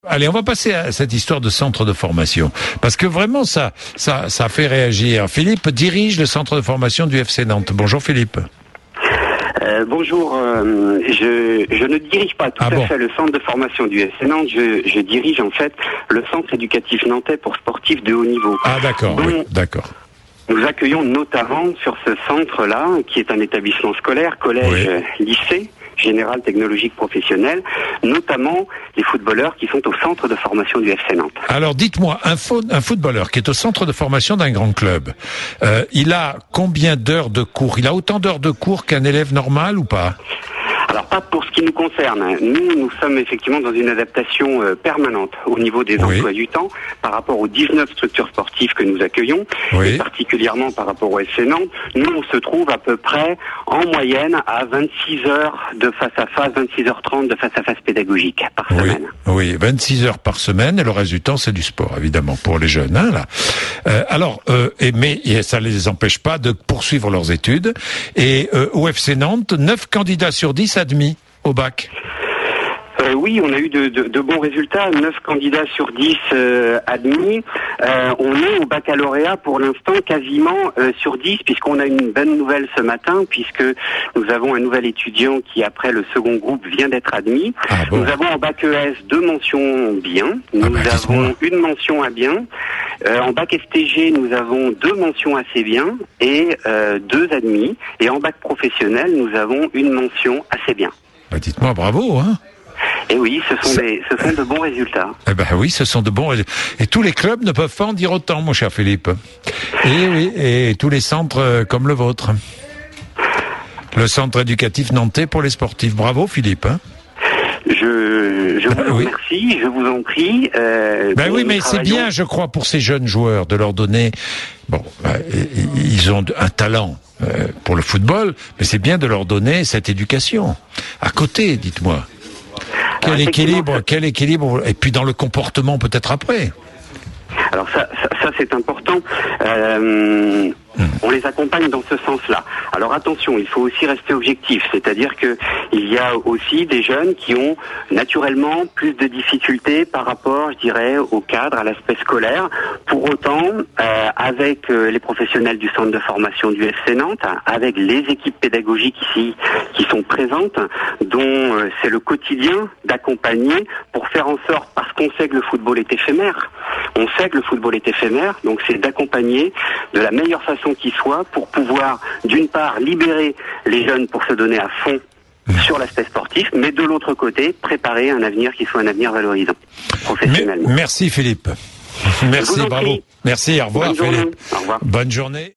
Allez, on va passer à cette histoire de centre de formation, parce que vraiment ça fait réagir. Philippe dirige le centre de formation du FC Nantes. Bonjour Philippe. Bonjour, je ne dirige pas tout à fait le centre de formation du FC Nantes, je dirige en fait le centre éducatif nantais pour sportifs de haut niveau. Ah d'accord, oui, d'accord. Nous accueillons notamment sur ce centre-là, qui est un établissement scolaire, collège, lycée, général technologique professionnel, notamment les footballeurs qui sont au centre de formation du FC Nantes. Alors dites-moi, un footballeur qui est au centre de formation d'un grand club, il a combien d'heures de cours? Il a autant d'heures de cours qu'un élève normal ou pas? Alors pas pour ce qui nous concerne. Nous sommes effectivement dans une adaptation permanente au niveau des emplois du temps par rapport aux 19 structures sportives que nous accueillons, et particulièrement par rapport au FC Nantes. Nous, on se trouve à peu près en moyenne à 26 heures de face à face, 26h30 de face à face pédagogique par semaine. Oui, 26 heures par semaine, et le reste du temps c'est du sport, évidemment, pour les jeunes. Hein, là. Mais ça ne les empêche pas de poursuivre leurs études. Et au FC Nantes, 9 candidats sur 10 admis au bac. Oui, on a eu de bons résultats, 9 candidats sur 10 admis. On est au baccalauréat pour l'instant quasiment sur 10, puisqu'on a une bonne nouvelle ce matin, puisque nous avons un nouvel étudiant qui, après le second groupe, vient d'être admis. Nous avons en bac ES 2 mentions bien, nous avons une mention à bien. En bac STG, nous avons 2 mentions assez bien et 2 admis. Et en bac professionnel, nous avons une mention assez bien. Dites-moi bravo, hein. Et oui, ce sont de bons résultats. Eh ben oui, ce sont de bons résultats. Et tous les clubs ne peuvent pas en dire autant, mon cher Philippe. Et oui, et tous les centres comme le vôtre. Le centre éducatif nantais pour les sportifs. Bravo Philippe. Hein. Je vous remercie, je vous en prie. Oui, mais c'est bien, je crois, pour ces jeunes joueurs de leur donner... ils ont un talent pour le football, mais c'est bien de leur donner cette éducation. À côté, dites-moi. Quel équilibre, et puis dans le comportement peut-être après. Alors ça c'est important. On les accompagne dans ce sens-là. Alors attention, il faut aussi rester objectif, c'est-à-dire que il y a aussi des jeunes qui ont naturellement plus de difficultés par rapport, je dirais, au cadre, à l'aspect scolaire. Pour autant, avec les professionnels du centre de formation du FC Nantes, avec les équipes pédagogiques ici qui sont présentes, dont c'est le quotidien d'accompagner pour faire en sorte, parce qu'on sait que le football est éphémère, donc c'est d'accompagner de la meilleure façon qui soit pour pouvoir, d'une part, libérer les jeunes pour se donner à fond sur l'aspect sportif, mais de l'autre côté, préparer un avenir qui soit un avenir valorisant, professionnellement. Merci Philippe. Merci, bravo. Merci, au revoir Philippe. Au revoir. Bonne journée.